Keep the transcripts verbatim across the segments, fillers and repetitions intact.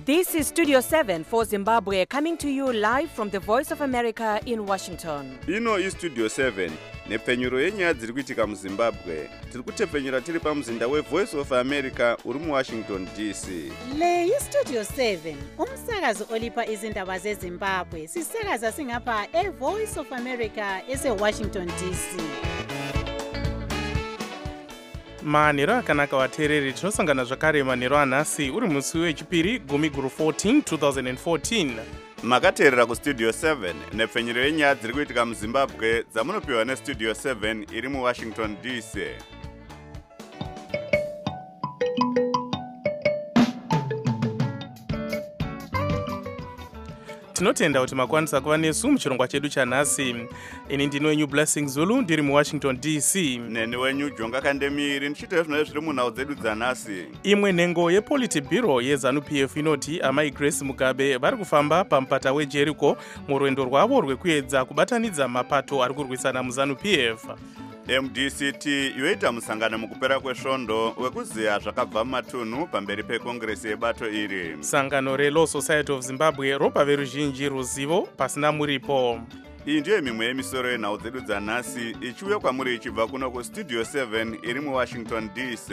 This is Studio seven for Zimbabwe, coming to you live from the Voice of America in Washington. Ino is Studio seven. Nepfenyuro yenyaya dziri kuitika muZimbabwe. Tiri kutepfenyura tiri pamuzinda weVoice of America uri muWashington D C. Le iStudio seven, umsakazo olipa izindaba zeZimbabwe. Sisakaza singapha eVoice of America eseWashington D C. manhero akanaka vateereri, tinosangana zvakare manhero anhasi uri musi wechipiri gumi guru fourteen twenty fourteen. Makateerera kuStudio seven nepfenyuro yenyaya dziri kuitika muZimbabwe dzamunopiwa neStudio seven iri muWashington D C. tinotenda kuti makwanisa kuva nesu muchirongwa chedu chanhasi. Ini ndini wenyu Blessing Zulu ndiri muWashington D C. Neni wenyu Jonga Kandemiri ndichitaura zvinova zviri munhau dzedu dzanhasi. Imwe nhengo yePolitburo yeZANU P F inoti amai Grace Mugabe vari kufamba pamupata weJericho murwendo rwavo rwekuedza kubatanidza mapato ari kurwisana muZANU P F. M D C T yoita musangano mukupera kwesvondo wekuziya zvakabva mumatunhu pamberi pekongresi yebato iri. Sangano reLaw Society of Zimbabwe ropa veruzhinji ruzivo pasina muripo. Iyi ndiyo mimwe yemisoro yenhau dzedu dzanhasi ichiuya kwamuri ichibva kuno kuStudio seven iri muWashington D C.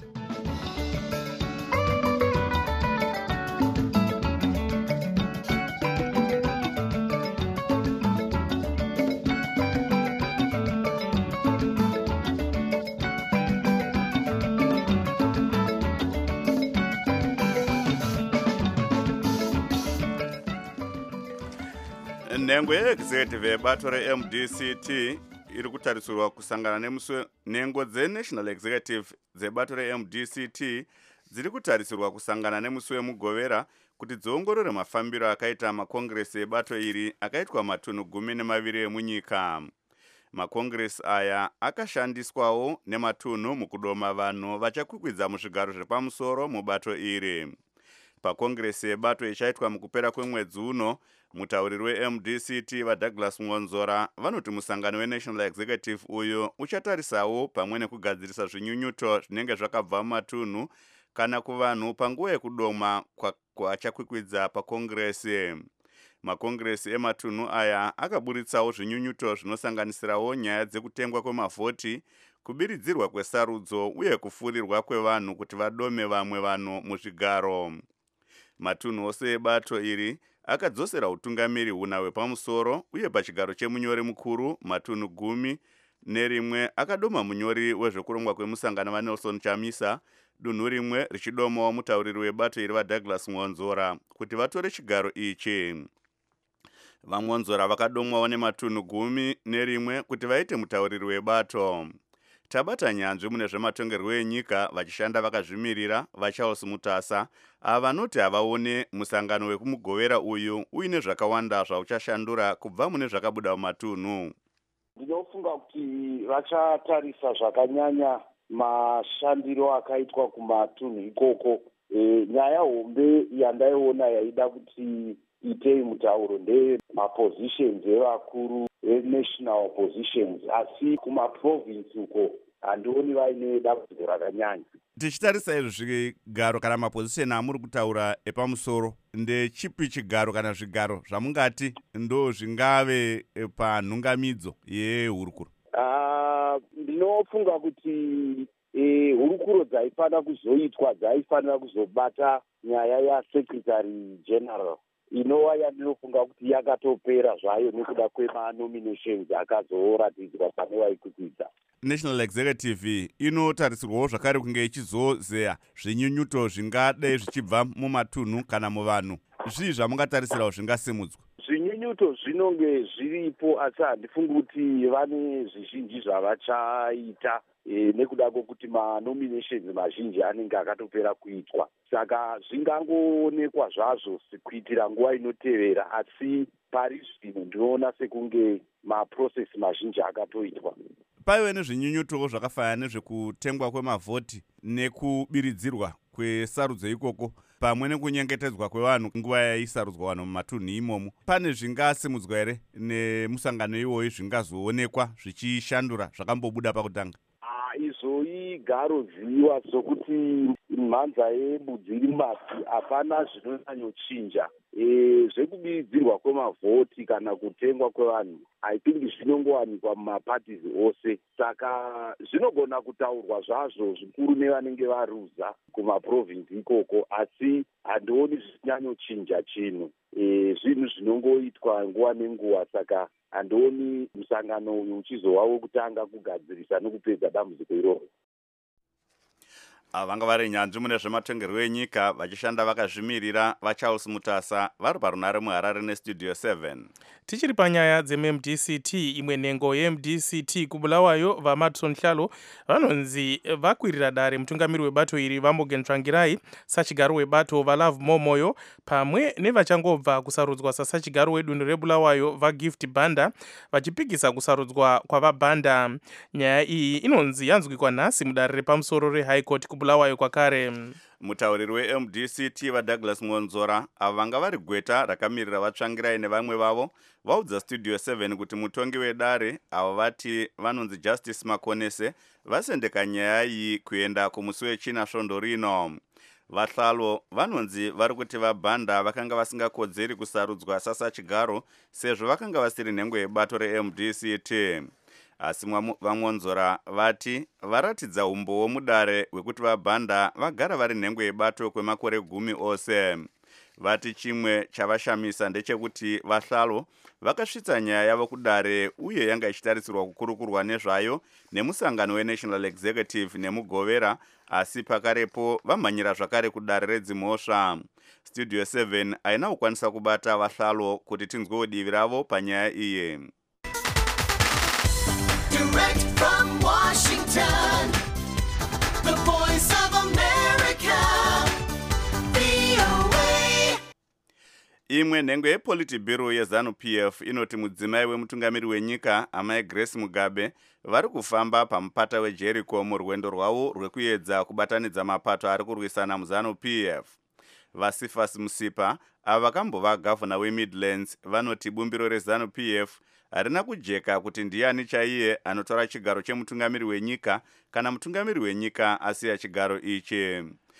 Nhengo yeexecutive yebato reM D C T iri kutarisirwa kusangana nemuswe. Nhengo dzeNational Executive dzebato reM D C T dziri kutarisirwa kusangana nemusi wemugovera kuti dziongorore mafambiro akaita makongresi ebato iri akaitwa matunhu gumi nemaviri emunyika. Makongresi aya akashandiswawo nematunhu mukudoma vanhu vachakwikwidza muzvigaro zvepamusoro mubato iri. Pakongresi yebato ichaitwa mukupera kwemwedzi uno, mutauriri weM D C T vaDouglas Ngonzora vanoti musangano weNational Executive uyu uchatarisawo pamwe nekugadzirisa zvinyunyuto zvinenge zvakabva mumatunhu kana kuvanhu panguva yekudoma kwachakwikwidza pakongresi. Makongresi ematunhu aya akaburitsawo zvinyunyuto zvinosanganisirawo nyaya dzekutengwa kwemavhoti, kubiridzirwa kwesarudzo uye kufurirwa kwevanhu kuti vadome vamwe vanhu muzvigaro. Matunhu ose ebato iri akadzosera utungamiri huna hwepamusoro uye pachigaro chemunyori mukuru matunhu gumi nerimwe akadoma munyori wezvekurongwa kwemusangano vaNelson Chamisa, dunhu rimwe richidomawo mutauriri webato iri vaDouglas Ngonzora kuti vatore chigaro ichi. VaNgonzora vakadomwawo nematunhu gumi nerimwe kuti vaite mutauriri webato. Tabata nyanzvi mune zvematongerwo enyika vachishanda vakazvimirira vaCharles Mutasa ava vanoti havaone musangano wekumugovera uyu uine zvakawanda zvauchashandura kubva mune zvakabuda mumatunhu. Ndinofunga kuti vachatarisa zvakanyanya mashandiro akaitwa kumatunhu ikoko. E, nyaya hombe yandaiona yaida kuti itei mutauro ndeye mapositions evakuru national positions, asi kumaprovince uko handioni vaine dambudziko rakanyanya. Tichitarisa izvo zvigaro kana maposition amuri kutaura epamusoro, ndechipi chigaro kana zvigaro zvamungati ndo zvingave panhungamidzo yehurukuro? Uh, ndinofunga kuti eh, hurukuro dzaifanira kuzoitwa dzaifanira kuzobata nyaya yaSecretary General inova yandinofunga kuti yakatopera zvayo nekuda kwemanominations akazoratidzwa pane vaikwikwidza. National Executive inotarisirwawo zvakare kunge ichizozeya zvinyunyuto zvingade zvichibva mumatunhu kana muvanhu. Zvii zvamungatarisirawo zvingasimudzwa? Zvinyunyuto zvinonge zviripo asi handifungi kuti vane zvizhinji zvavachaita e, nekuda kwokuti manominations mazhinji anenge akatopera kuitwa. Saka zvingangoonekwa zvazvo kuitira nguva inotevera, asi pari zvino ndinoona sekunge maprocess mazhinji akatoitwa. Paive nezvinyunyutowo zvakafanana nezvekutengwa kwemavhoti nekubiridzirwa kwesarudzo ikoko pamwe nekunyengetedzwa kwevanhu nguva yaisarudzwa vanhu mumatunhu imomo. Pane zvingasimudzwa here nemusangano iwoyi zvingazoonekwa zvichishandura zvakambobuda pakutanga? Ah, izvo igaro ziwa zokuti mhanza yebudzi iri mumasi hapana zvinonyanyochinja. E, zvekubidzirwa kwemavhoti kana kutengwa kwevanhu I think zvinongowanikwa mumaparties ose, saka zvinogona kutaurwa zvazvo zvikuru nevanenge varuza kumaprovinsi ikoko, asi handioni zvichinyanyochinja chinhu. E, zvinhu zvinongoitwa nguva nenguva, saka handioni musangano uyu uchizova wekutanga kugadzirisa nokupedza dambudziko iroro. Vanga vari nyanzvi mune zvematongerwo enyika vachishanda vakazvimirira vaCharles Mutasa vari parunare muHarare nestudio seven. Tichiri panyaya dzemu D C T, imwe nhengo yeM D C T kubulawayo vaMadison Nhlalo vanonzi vakwirira dare mutungamiri webato iri vaMorgan Tsvangirai sachigaro webato vaLove Momoyo pamwe nevachangobva kusarudzwa sasachigaro wedunhu rebulawayo vaGift Banda vachipikisa kusarudzwa kwavaBanda. Nyaya iyi inonzi yanzwikwa nhasi mudare repamusoro reHigh Court kubulawayo kwakare. Mutauriri weM D C T vaDouglas Monzora ava vanga vari gweta rakamirira vaTsvangirai nevamwe vavo vaudza studio seven kuti mutongi wedare avo vati vanonzi Justice Makonese vasendeka nyaya iyi kuenda kumusi wechina svondo rino. VaHlalo vanonzi vari kuti vaBanda vakanga vasingakodzeri kusarudzwa sasachigaro sezvo vakanga vasiri nhengo yebato reM D C T. Asi vaMonzora vati varatidza umbowo mudare wekuti vaBanda vagara vari nhengo yebato kwemakore gumi ose. Vati chimwe chavashamisa ndechekuti vaHlalo vakasvitsa nyaya yavo kudare uye yanga ichitarisirwa kukurukurwa nezvayo nemusangano weNational Executive nemugovera, asi pakarepo vamhanyira zvakare kudare redzimhosva. Studio seven haina kukwanisa kubata vaHlalo kuti tinzwewo divi ravo panyaya iyi. Direct from Washington, the voice of America, V O A. Imwe nhengo yePolitburo yeZanu-P F inoti mudzimai wemutungamiri wenyika amai Grace Mugabe vari kufamba pamupata weJericho murwendo rwavo rwekuedza kubatanidza mapato ari kurwisana muZanu-P F. VaSifas Musipa ava vakambova gavhuna weMidlands vanoti bumbiro reZanu-P F harina kujeka kuti ndiani chaiye anotora chigaro chemutungamiri wenyika kana mutungamiri wenyika asiya chigaro ichi.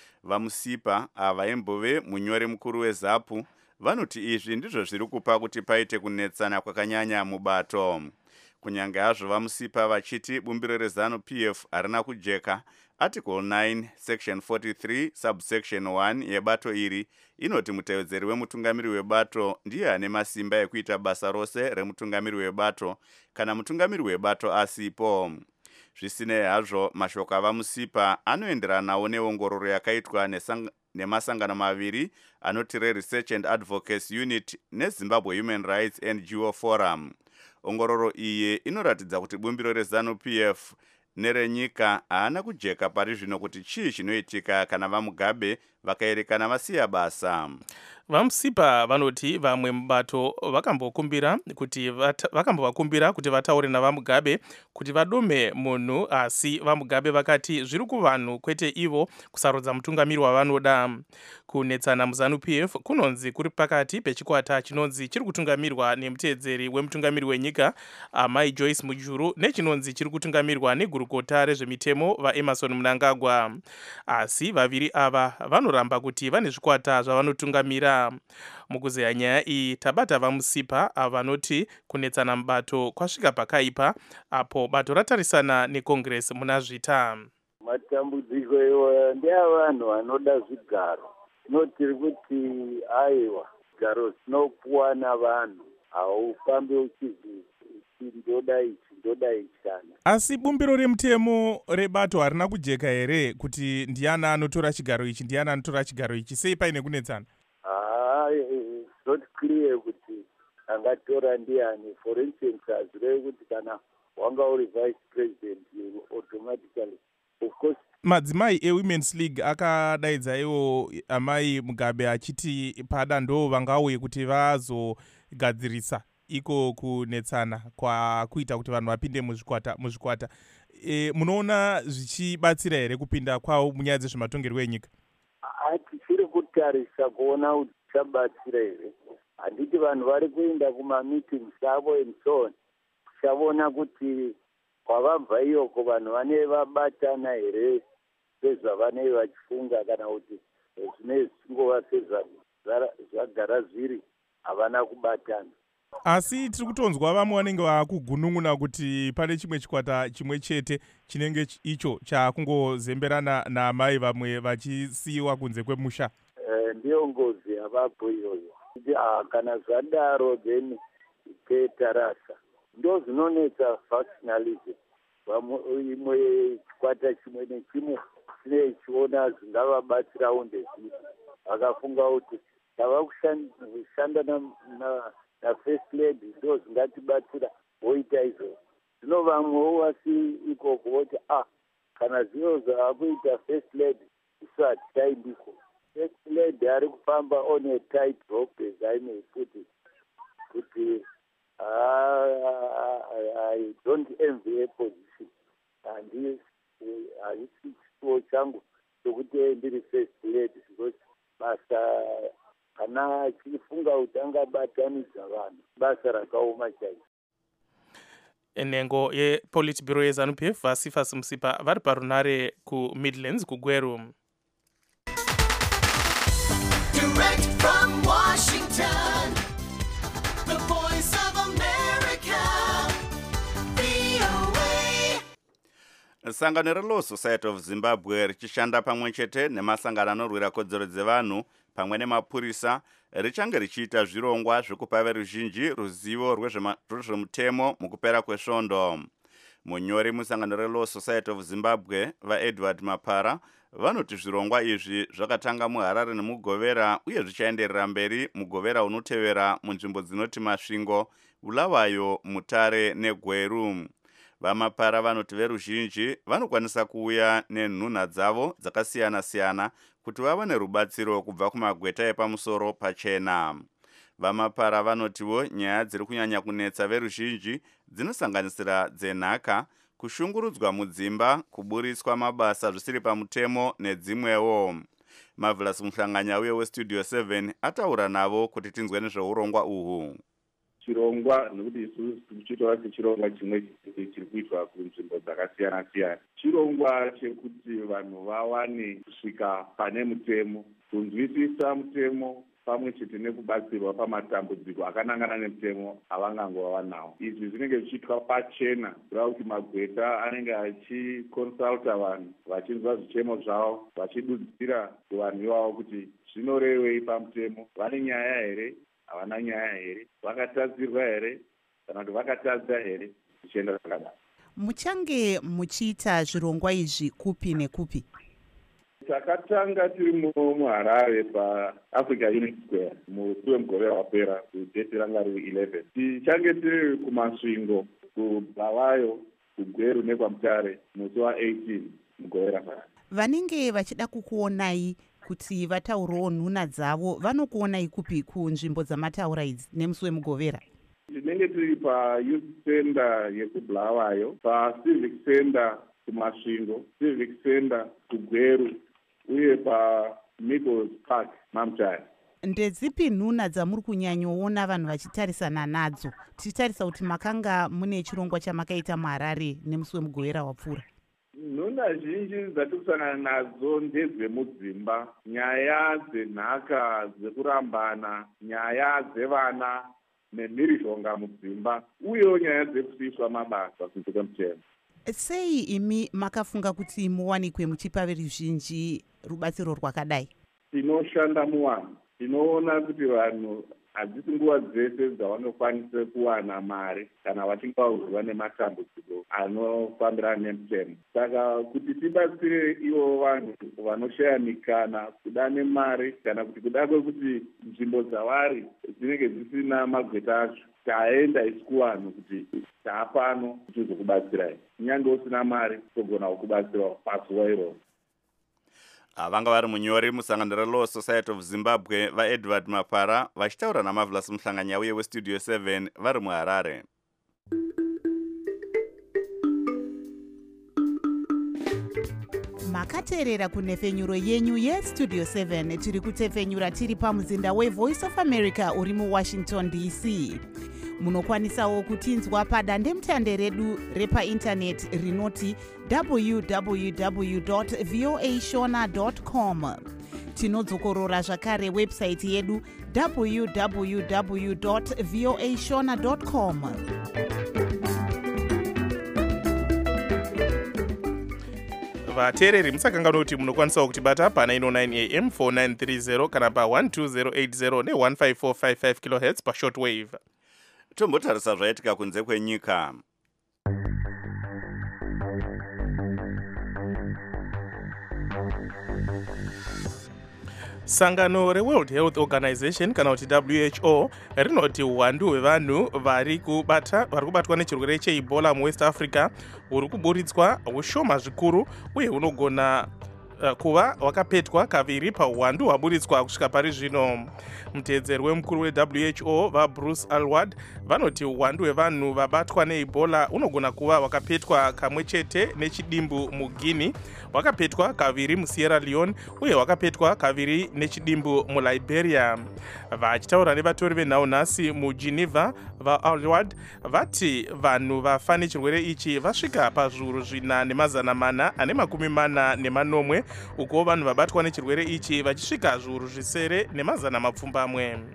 VaMusipa ava embove munyori mukuru weZapu vanoti izvi ndizvo zviri kupa kuti paite kunetsana kwakanyanya mubato. Kunyange hazvo VaMusipa vachiti bumbiro reZanu-P F harina kujeka, Article nine section forty-three subsection one yebato iri inoti mutevedzeri wemutungamiri webato ndiye ane masimba ekuita basa rose remutungamiri webato kana mutungamiri webato asipo. Zvisinei hazvo, mashoko avaMusipa anoenderanawo neongororo yakaitwa nemasangano maviri anoti reSearch and Advocacy Unit neZimbabwe Human Rights N G O Forum. Ongororo iyi inoratidza kuti bumbiro reZanu-P F nerenyika haana kujeka pari zvino kuti chii chinoitika kana vaMugabe vakaerekana vasiya basa. VaMusipa vanoti vamwe mubato vakambokumbira kuti vakambovakumbira kuti vataure navaMugabe kuti vadome munhu, asi vaMugabe vakati zviri kuvanhu kwete ivo kusarudza mutungamiri wavanoda. Kunetsana muZanu-P F kunonzi kuri pakati pechikwata chinonzi chiri kutungamirwa nemutedzeri wemutungamiri wenyika amai Joyce Mujuru nechinonzi chiri kutungamirwa negurukota rezvemitemo vaEmerson Mnangagwa. Asi vaviri ava vanoramba kuti vane zvikwata zvavanotungamira. Mukuzeya nyaya iyi tabata vaMusipa vanoti kunetsana mubato kwasvika pakaipa apo bato ratarisana neCongress muna zvita. Matambudziko iwayo ndeavanhu vanoda zvigaro, tinotiri kuti aiwa zvigaro zvinopuwa navanhu, haufambi uchizi ndoda ichi ndoda ichi kana. Asi bumbiro remutemo rebato harina kujeka here kuti ndiana anotora chigaro ichi ndiana anotora chigaro ichi, sei paine kunetsana? Ah, it's not clear kuti angatora ndiani. For instance, hazvirevi kuti kana wanga uri vice president you automatically, of course. Madzimai eWomen's League akadaidza iwo amai Mugabe achiti pada ndo vangauye kuti vazogadzirisa iko kunetsana kwa kuita kuti vanhu vapinde muzvikwata muzvikwata. E, munoona zvichibatsira here kupinda kwavo munyaya dzezvematongerwo enyika? Tichiri kutarisa kuona kuti zvichabatsira here. Handiti vanhu vari kuenda kumameetings avo and so on. Tichaona kuti kwavabva iyoko vanhu vane vabatana here sezvavanei vachifunga kana kuti zvinei zvingova sezvagara zviri havana kubatana. Asi tiri kutonzwa vamwe vanenge vakugunun'una kuti pane chimwe chikwata chimwe chete chinenge icho chakungozemberana naamai vamwe vachisiyiwa kunze kwemusha. Uh, ndiyo ngozi yavapo iyoyo. Uh, kana zvadaro then petarasa ndo zvinonetsa factionalism. Imwe chikwata chimwe nechimwe chine chiona zvingavabatsirawo ndezviri. Vakafunga kuti tava kushanda na, na na first lady ndo zvingatibatsira voita izvo. Zvino vamwewo vasi ikoko voti ah kana zviro zvavakuita first lady isu hatitaindiko. First lady ari kufamba on a tight rope as I may put it. Kuti I don't envy a position. And handisi chituo changu chokuti ndiri first lady because basa kana chifunga kuti angabatanidza vanhu basa rakaoma chaizvo. Enengo yePolitburo yeZANU P F Vasifas Musipa vari parunare kuMidlands kuGweru. Direct from Washington, the voice of America, V O A. Sangano reLaw Society of Zimbabwe richishanda pamwe chete nemasangano anorwira kodzero dzevanhu pamwe nemapurisa richange richiita zvirongwa zvekupa veruzhinji ruzivo rwezvemutemo mukupera kwesvondo. Munyori musangano reLaw Society of Zimbabwe vaEdward Mapara vanoti zvirongwa izvi zvakatanga muHarare nemuGovera uye zvichaenderera mberi muGovera unotevera munzvimbo dzinoti Masvingo, Bulawayo, Mutare neGweru. Vamapara vanoti veruzhinji vanokwanisa kuuya nenhunha dzavo dzakasiyana-siyana kuti vawane rubatsiro kubva kumagweta epamusoro pachena. Vamapara vanotiwo nyaya dziri kunyanya kunetsa veruzhinji dzinosanganisira dzenhaka, kushungurudzwa mudzimba, kuburiswa mabasa zvisiri pamutemo nedzimwewo. Marvelous Muhlanganya uye weStudio seven ataura navo kuti tinzwe nezveurongwa uhu. Chirongwa nekuti isusu tichitora sechirongwa chimwe chiri kuitwa kunzvimbo dzakasiyana-siyana. Chirongwa chekuti vanhu vawane kusvika pane mutemo, kunzwisisa mutemo pamwe chete nekubatsirwa pamatambudziko akanangana nemutemo avangangova nawo. Izvi zvinenge zvichiitwa pachena kureva kuti magweta anenge achikonsulta vanhu vachinzwa zvichemo zvavo vachidudzira kuvanhu ivavo kuti zvinorevei pamutemo, vane nyaya here, havana nyaya here, vakatadzirwa here kana kuti vakatadza here, zvichienda zvakadaro. Muchange muchiita zvirongwa izvi kupi nekupi? Takatanga tiri muHarare paAfrica Unity Square musi mugore wapera kudheti ranga riri eleven. Tichange tiri kuMasvingo, kuBulawayo, kuGweru nekwaMutare musi wa-eighteen mugore rakara. Vanenge vachida kukuonai kuti vataurewo nhuna dzavo vanokuonai kupi kunzvimbo dzamataura idzi nemusi wemuGovera? Tinenge tiri paYouth Center yekuBulawayo, paCivic Center kuMasvingo, Civic Center kuGweru uye paMiddles Park maMutare. Ndedzipi nhuna dzamuri kunyanyoona vanhu vachitarisana nadzo tichitarisa kuti makanga mune chirongwa chamakaita muHarare nemusi wemuGovera wapfuura? Nhuna zhinji dzatiri kusangana nadzo ndedzemudzimba, nyaya dzenhaka dzekurambana, nyaya dzevana nemhirizhonga mudzimba uyewo nyaya dzekusiyiswa mabasa kunze kwemutemo. Sei imi makafunga kuti muwanikwe muchipa veruzhinji rubatsiro rwakadai? Tinoshanda muvanhu, tinoona kuti vanhu hadzisi nguva dzese dzavanokwanisa kuwana mari kana vachinge vahurwa nematambudziko anofambirana nemutemo. Saka kuti tibatsire ivo vanhu vanoshaya mikana kuda nemari kana kuti kuda kwekuti nzvimbo dzavari dzinenge dzisina magweta acho, taenda isi kuvanhu kuti taapano tizokubatsirai. Kunyange usina mari togona kukubatsira pazuva iroro. Vanga vari munyori musangano reLaw Society of Zimbabwe vaEdward Mapara vachitaura naMarvelous Muhlanganya uye weStudio seven vari muHarare. Makateerera kunhefenyuro yenyu yeStudio seven tiri kutefenyura tiri pamuzinda weVoice of America uri muWashington D C. munokwanisawo kutinzwa padandemutande redu repaintaneti rinoti w w w dot voa shona dot com. tinodzokorora zvakare webhusaiti yedu w w w dot voa shona dot com. vateereri musakanganwa kuti munokwanisawo kutibata pa nine oh nine a m four nine three zero kana pa one two zero eight zero ne one five four five five kilohertz pa shortwave. tombotarisa zvaitika kunze kwenyika. sangano reworld health organization kana kuti w h o rinoti uwandu hwevanhu vari kubata vari kubatwa nechirwere cheEbola muwest africa huri kuburitswa hushoma zvikuru uye hunogona uh, kuva wakapetwa kaviri pauwandu hwaburitswa kusvika pari zvino. muteedzeri wemukuru we-w h o vaBruce Alward vanoti uwandu hwevanhu vabatwa neEbola unogona kuva wakapetwa kamwe chete nechidimbu muGuinea, wakapetwa kaviri muSierra Leone uye wakapetwa kaviri nechidimbu muLiberia. vachitaura nevatori venhau nhasi muGeneva, vaAlward vati vanhu vafa nechirwere ichi vasvika pazviuru zvina nemazana mana ane makumi mana nemanomwe, uko vanhu vabatwa nechirwere ichi vachisvika zviuru zvisere nemazana mapfumbamwe.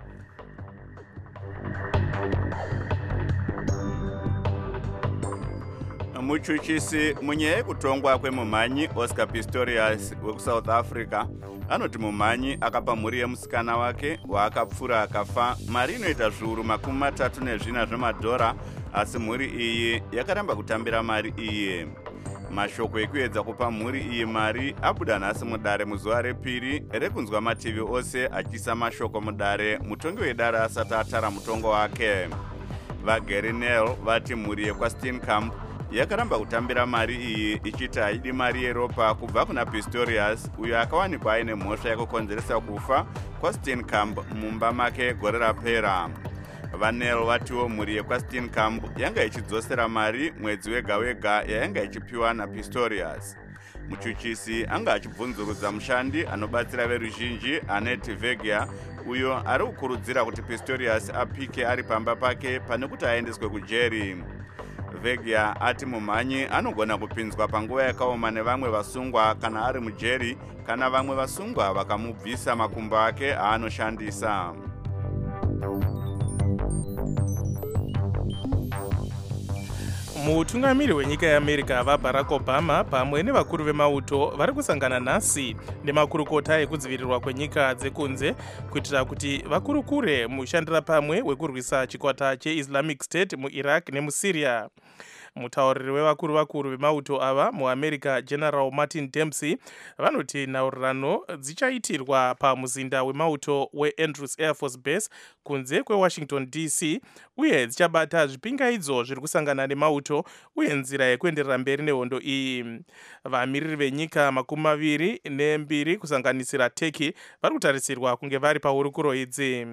muchuchisi munyaya yekutongwa kwemumhanyi Oscar Pistorius wekusouth Africa anoti mumhanyi akapa mhuri yemusikana wake waakapfura akafa mari inoita zviuru makumi matatu nezvina zvemadhora, asi mhuri iyi yakaramba kutambira mari iyi. mashoko ekuedza kupa mhuri iyi mari abuda nhasi mudare muzuva repiri rekunzwa mativi ose achiisa mashoko mudare mutongi wedare asati atara mutongo wake. vaGary Nel vati mhuri yekwaSteenkamp yakaramba kutambira mari iyi ichiti haidi mari yeropa kubva kuna Pistorius uyo akawanikwa aine mhosva yekukonzeresa kufa kwaSteenkamp mumba make gore rapera. vaNel vatiwo mhuri yekwaSteenkamp yanga ichidzosera mari mwedzi wega wega yayanga ichipiwa naPistorius. muchuchisi anga achibvunzurudza mushandi anobatsira veruzhinji Annette Vegia uyo ari kukurudzira kuti Pistorius apike ari pamba pake pane kuti aendeswe kujeri. Vegia ati mumhanyi anogona kupinzwa panguva yakaoma nevamwe vasungwa kana ari mujeri kana vamwe vasungwa vakamubvisa makumbo ake aanoshandisa. mutungamiri wenyika yeAmerica vaBarack Obama pamwe nevakuru vemauto vari kusangana nhasi nemakurukota ekudzivirirwa kwenyika dzekunze kuitira kuti vakurukure mushandira pamwe wekurwisa chikwata cheIslamic State muIraq nemuSyria. mutauriri wevakuru vakuru vemauto ava muAmerica General Martin Dempsey vanoti nhaurirano dzichaitirwa pamuzinda wemauto weAndrews Air Force Base kunze kweWashington D C uye dzichabata zvipingaidzo zviri kusangana nemauto uye nzira yekuenderera mberi nehondo iyi. vamiriri venyika makumi maviri nembiri kusanganisira Turkey vari kutarisirwa kunge vari pahurukuro idzi.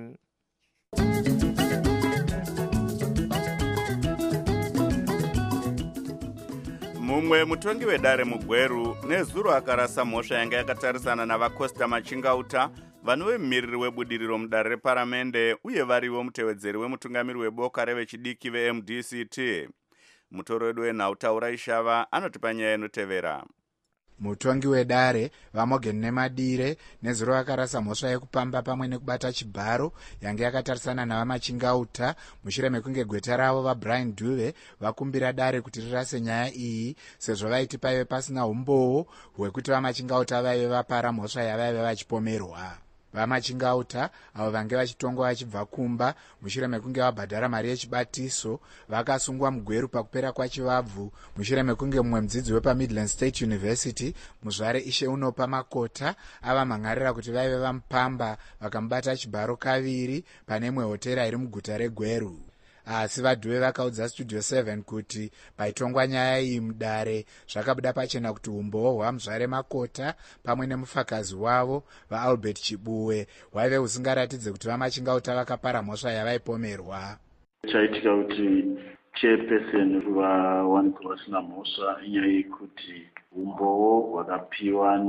mumwe mutongi wedare mugweru nezuro akarasa mhosva yanga yakatarisana navacosta machingauta vanhu vemumiriri webudiriro mudare reparamende uye varivo mutevedzeri wemutungamiri weboka revechidiki veM D C T. mutori wedu wenhau Taura Ishava anoti panyaya inotevera. mutongi wedare vaMorgan nemadire nezuro vakarasa mhosva yekupamba pamwe nekubata chibharo yange yakatarisana navamachingauta mushure mekunge gweta ravo vaBrian Dube vakumbira dare kuti rirase nyaya iyi sezvo vaiti paive pasina umboo hwekuti vamachingauta vaive vapara mhosva yavaive vachipomerwa. vamachingauta avo vange vachitongwa vachibva kumba mushure mekunge vabhadhara mari yechibatiso vakasungwa mugweru pakupera kwachivabvu mushure mekunge mumwe mudzidzi wepaMidland State University muzvare ishe unopa makota avamhangarira kuti vaive vamupamba vakamubata chibharo kaviri pane imwe hotera iri muguta reGweru. asi vaDhuwe vakaudza Studio seven kuti paitongwa nyaya iyi mudare zvakabuda pachena kuti umboo hwamuzvare makota pamwe nemufakazi wavo vaAlbert Chibuwe hwaive husingaratidze kuti vamachingauta vakapara mhosva yavaipomerwa. chaitika kuti chairperson vawanikwa vasina mhosva inyaya yekuti umboo hwakapiwa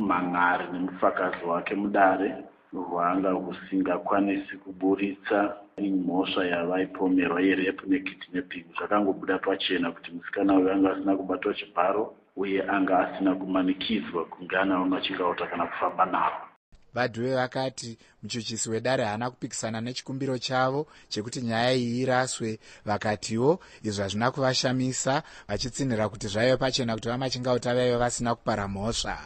nemumhan'ari nemufakazi wake mudare hwanga husingakwanisi kuburitsa mhosva yavaipomerwa yerepu nekidnapping zvakangobuda pachena kuti musikana uyu anga asina kubatwa chibharo uye anga asina kumanikidzwa kunge anawo machingauta kana kufamba nawo. vadhuve vakati muchuchisi wedare haana kupikisana nechikumbiro chavo chekuti nyaya iyi iraswe. Vakatiwo izvo hazvina kuvashamisa, vachitsinhira kuti zvaive pachena kuti vamachingauta vaive vasina kupara mhosva.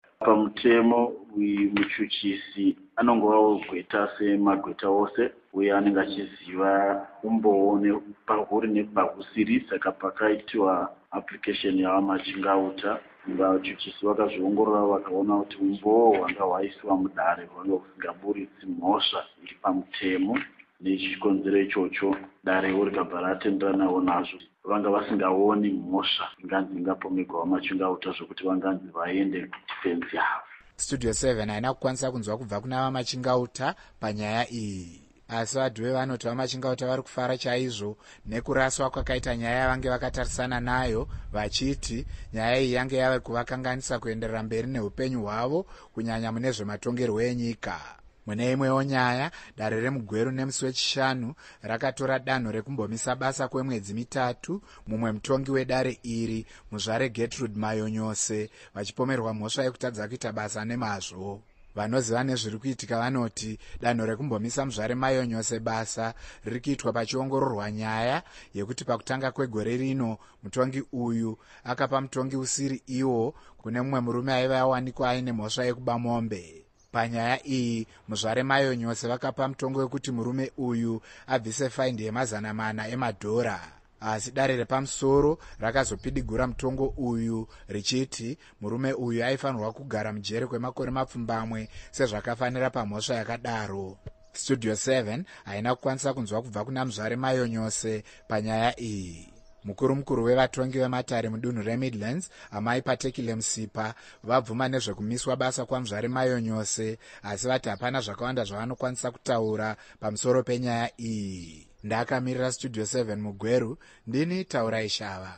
Pamutemo muchuchisi anongovawo gweta semagweta ose uye anenge achiziva umboo nepahuri nepahusiri, saka pakaitwa application yavamachingauta vachuchisi vakazviongorora vakaona kuti umboo hwanga hwaiswa mudare hwanga husingaburitsi mhosva iri pamutemo. Nechikonzero ichocho darewo rikabva ratenderanawo nazvo, vanga vasingaoni mhosva inganzi ingapomerwa vamachingauta zvokuti vanganzi vaende kudifensi yavo. Studio seven haina kukwanisa kunzwa kubva kuna vamachingauta panyaya iyi, asi vadhuve vanoti vamachingauta vari kufara chaizvo nekuraswa kwakaita nyaya yavange vakatarisana nayo, vachiti nyaya iyi yange yave kuvakanganisa kuenderera mberi neupenyu hwavo, kunyanya mune zvematongerwo enyika. Mune imwewo nyaya, dare remugweru nemusi wechishanu rakatora danho rekumbomisa basa kwemwedzi mitatu mumwe mutongi wedare iri, muzvare Gertrude Mayonyose, vachipomerwa mhosva yekutadza kuita basa nemazvo. Vanoziva nezviri kuitika vanoti danho rekumbomisa muzvare Mayonyose basa riri kuitwa pachiongororwa nyaya yekuti pakutanga kwegore rino mutongi uyu akapa mutongi usiri iwo kune mumwe murume aiva awanikwa aine mhosva yekuba mombe. Panyaya iyi muzvare Mayonyose vakapa mutongo wekuti murume uyu abvise faindi yemazana mana emadhora, asi dare repamusoro rakazopidigura mutongo uyu richiti murume uyu aifanirwa kugara mujere kwemakore mapfumbamwe sezvakafanira pamhosva yakadaro. Studio seven haina kukwanisa kunzwa kubva kuna muzvare Mayonyose panyaya iyi. Mukuru mukuru wevatongi vematare mudunhu reMidlands, amai Patekile Musipa, vabvuma nezvekumiswa basa kwamuzvare Mayonyose, asi vati hapana zvakawanda zvavanokwanisa kutaura pamusoro penyaya iyi. Ndakamirira Studio seven mugweru, ndini Taura Ishava.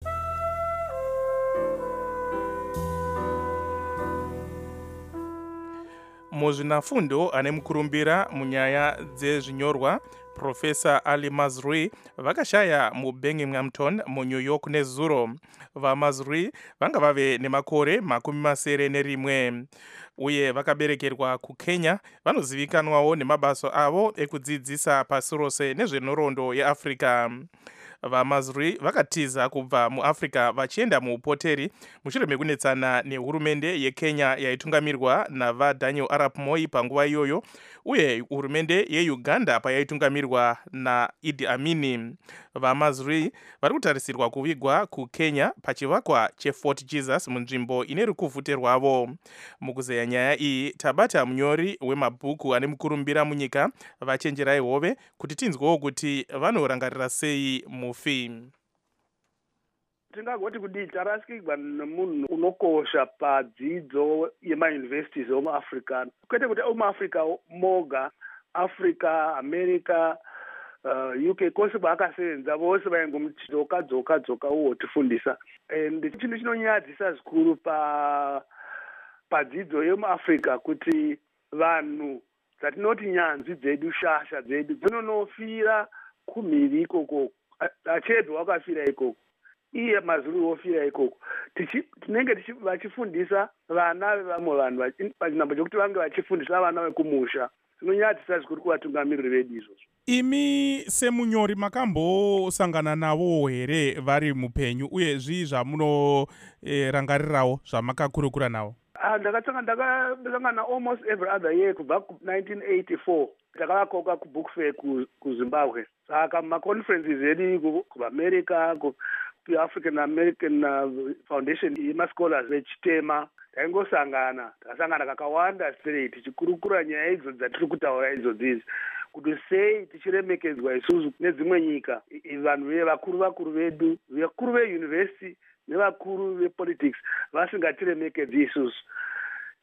muzvinafundo ane mukurumbira munyaya dzezvinyorwa, Profesa Ali Mazrui vakashaya muBinghamton muNew York nezuro. VaMazrui vanga vave nemakore makumi masere nerimwe uye vakaberekerwa kuKenya. Vanozivikanwawo nemabasa avo ekudzidzisa pasi rose nezvenhoroondo yeAfrica. VaMazrui vakatiza kubva muAfrica vachienda muupoteri mushure mekunetsana nehurumende yeKenya yaitungamirwa navaDaniel Arap Moi panguva iyoyo, uye hurumende yeUganda payaitungamirwa naIdi Amini. VaMazrui vari kutarisirwa kuvigwa kuKenya pachivakwa cheFort Jesus munzvimbo ine rukuvhute rwavo. Mukuzeya nyaya iyi tabata munyori wemabhuku ane mukurumbira munyika vachenjerai hove kuti tinzwewo kuti vanorangarira sei mufi. Tingagoti kudii tarasikirwa nemunhu unokosha padzidzo yemayunivhesiti emuAfrica, kwete kuti emuAfrica moga, Africa, America, uh, U K kwose kwaakasevenza vose vaingomuti dzoka dzoka dzoka uwo tifundisa. And chinhu chinonyadzisa zvikuru pa padzidzo yemuAfrica kuti vanhu dzatinoti nyanzvi dzedu, shasha dzedu dzinonofira kumhiri ikoko, achedwa wakafira ikoko, iye Mazrui wofira ikoko. Tinenge vachifundisa vana vevamwe vanhu pachinhambo chokuti vange vachifundisa vana vekumusha. Zvinonyadzisa zvikuru kuvatungamiriri vedu izvozvo. Imi semunyori makambosangana navo here vari mupenyu, uye zvii zvamunorangarirawo zvamakakurukura navo? Ndakasangana almost every other year kubva ku-nineteen eighty-four. Takavakoka kubook fair kuZimbabwe. Saka maconferences edu kuAmerica, kuAfrican American Foundation yemascholars vechitema, taingosangana, takasangana kakawanda straight tichikurukura nyaya idzo dzatiri kutaura idzodzizi, kuti sei tichiremekedzwa isusu nedzimwe nyika, vanhu vevakuru vakuru vedu, vakuru veuniversity nevakuru vepolitics vasingatiremekedzi isusu.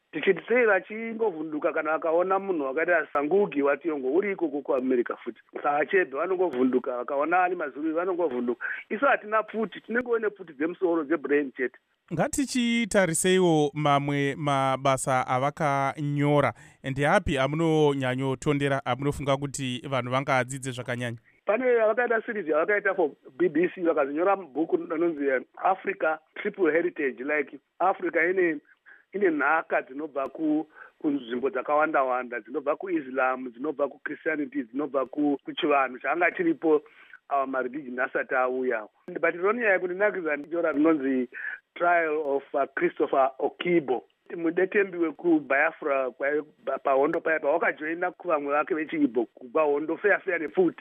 tichiti sei vachingovhunduka kana vakaona munhu wakaita sangugi wationgo uri ikoko kuamerica futi saachebhe vanongovhunduka vakaona ani mazuru vanongovhunduka isu hatina pfuti tinenge ne pfuti dzemusoro dzebrain chete. ngatichitariseiwo mamwe mabasa avakanyora ndeapi amunonyanyotondera amunofunga kuti vanhu vangadzidze zvakanyanya? pane vakaita series yavakaita for B B C vakazonyora bhuku rinonzi Africa Triple Heritage, like Africa ine ine nhaka dzinobva kunzvimbo dzakawanda wanda, dzinobva kuislam, dzinobva kuchristianity, dzinobva kuchivanhu changa chiripo mareligion asati auya. But ironiya yekuti nakizva ndichora rinonzi Trial of uh, Christopher Okibo, mudetembi wekubiafra pahondo paya pawakajoina kuvamwe vake vechiibho kubva hondo feya feya nefuti.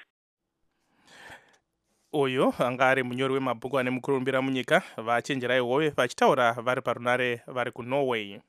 Oyo anga ari munyori wemabhuku ane mukurumbira munyika vachenjerai hove vachitaura vari parunare vari kuNorway.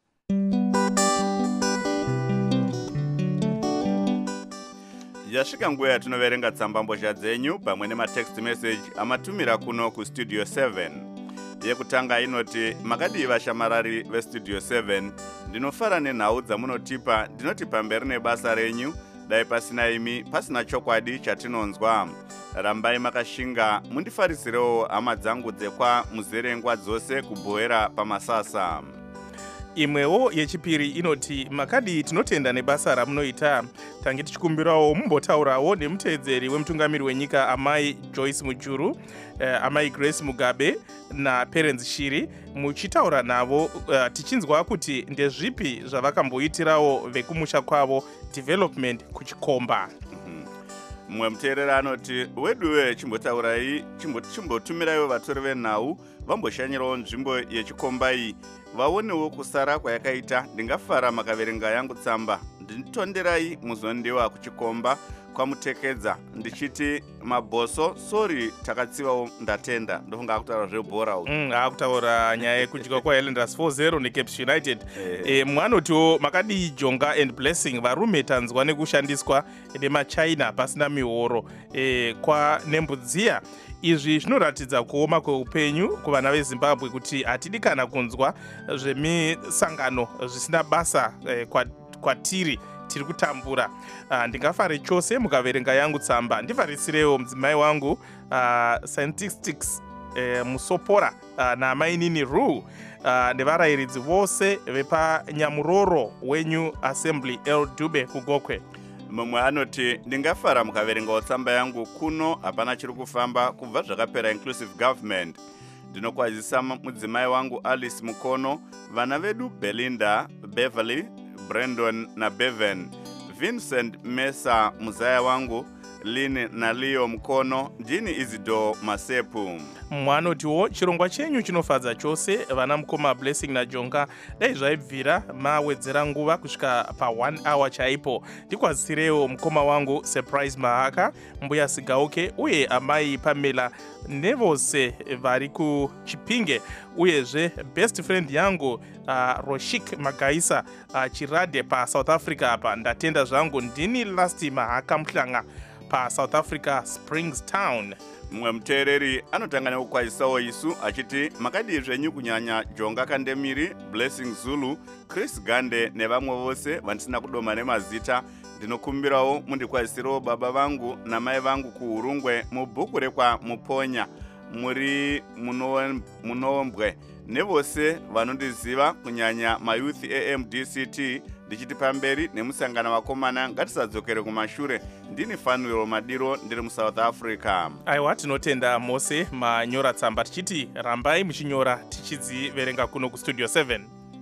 Yasvika nguva yatinoverenga tsambambozha dzenyu pamwe nematext message amatumira kuno kustudio seven. Yekutanga inoti makadii vashamarari vestudio seven, ndinofara nenhau dzamunotipa, ndinoti pamberi nebasa renyu dai pasina imi pasina chokwadi chatinonzwa. Rambai makashinga mundifarisirewo hama dzangu dzekwa muzerengwa dzose kubhoera pamasasa. Imwewo yechipiri inoti makadii tinotenda nebasa ramunoita, tange tichikumbirawo mumbotaurawo nemuteedzeri wemutungamiri wenyika amai Joyce Mujuru, eh, amai Grace Mugabe naPerence Shiri, muchitaura navo uh, tichinzwa kuti ndezvipi zvavakamboitirawo vekumusha kwavo development kuchikomba. Mumwe muteerera anoti weduwe chimbotaurai chimbotumiraiwo vatori venhau vamboshanyirawo nzvimbo yechikomba iyi vaonewo kusara kwayakaita. Ndingafara makaverenga yangu tsamba, nditonderai muzondiwa kuchikomba kwamutekedza ndichiti mabhoso sorry takatsivawo ndatenda. Ndofunga akutaura zvebhora uku mm, akutaura nyaya yekudyiwa kwaHighlanders four zero neCaps United. e, mwanotiwo makadii Jonga and Blessing varume tanzwa nekushandiswa nemachina pasina mihoro e, kwa nembudziya. Izvi zvinoratidza kuoma kweupenyu kuvana veZimbabwe kuti hatidi kana kunzwa zvemisangano zvisina basa e, kwatiri tiri kutambura. Uh, ndingafare chose mukaverenga yangu tsamba, ndifarisirewo mudzimai wangu uh, Scientistics uh, Musopora uh, naamainini Ru uh, nevarayiridzi vose vepanyamuroro wenyu Assembly El Dube kugokwe. Mumwe anoti ndingafara mukaverengawo tsamba yangu kuno hapana chiri kufamba kubva zvakapera inclusive government. Ndinokwazisa mudzimai wangu Alice Mukono, vana vedu Belinda, Beverly, Brandon na Bevan, Vincent Mesa muzaya wangu, Lini na Leo Mukono, Jini Izido Masepu. Mwanotiwo chirongwa chenyu chinofadza chose vana mukoma Blessing na Jonga dai zvaibvira mawedzera nguva kusvika pa one hour chaipo. Ndikwazisirewo mukoma wangu Surprise Mahaka, mbuya Sigauke uye amai Pamela nevose vari kuChipinge, uyezve best friend yangu uh, Roshik Magaisa uh, Chirade pa South Africa apa. Ndatenda zvangu ndini Lasti Mahaka Mhlanga pa South Africa Springs Town. Mumwe muteereri anotanga nekukwazisawo isu achiti makadii zvenyu kunyanya Jonga Kandemiri, Blessing Zulu, Chris Gande nevamwe vose vandisina kudoma nemazita. Ndinokumbirawo mundikwazisirewo baba vangu namai vangu kuUrungwe mubhuku rekwa Muponya muri munombwe nevose vanondiziva kunyanya mayouth eM D C T. Ndichiti pamberi nemusangana vakomana ngatisadzokere kumashure. Ndini Fanuel Madiro ndiri muSouth Africa. Aiwa, tinotenda mose manyora tsamba tichiti rambai muchinyora tichidziverenga kuno kustudio seven.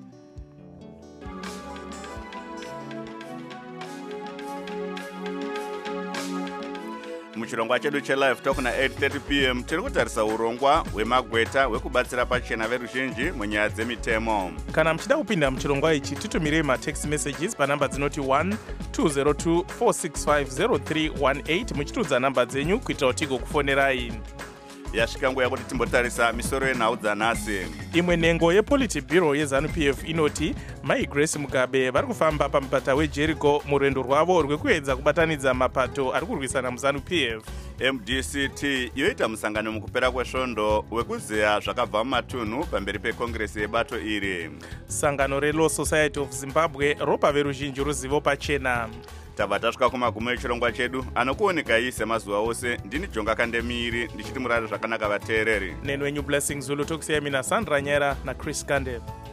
Muchirongwa chedu chelive talk na eight thirty p m tiri kutarisa urongwa hwemagweta hwekubatsira pachena veruzhinji munyaya dzemitemo. Kana muchida kupinda muchirongwa ichi titumirei matext messages panhamba dzinoti one two zero two four six five zero three one eight muchitudza nhamba dzenyu kuitira kuti tigokufonerai. Yasvika nguva yakuti timbotarisa misoro yenhau dzanhasi. Imwe nhengo yePolity Bureau yeZanu-P F inoti mai Grace Mugabe vari kufamba pamupata weJericho murwendo rwavo rwekuedza kubatanidza mapato ari kurwisana muZanu-P F. M D C T yoita musangano mukupera kwesvondo wekuzeya zvakabva mumatunhu pamberi pekongresi yebato iri. Sangano reLaw Society of Zimbabwe ropa veruzhinji ruzivo pachena. Tabva tasvika kumagumo echirongwa chedu anokuonekai semazuva ose. Ndini Jonga Kandemiri ndichiti murare zvakanaka vateereri. Nenwenyu Blessing Zulu tokusiyai mina Sandra Nyera naChris Kande.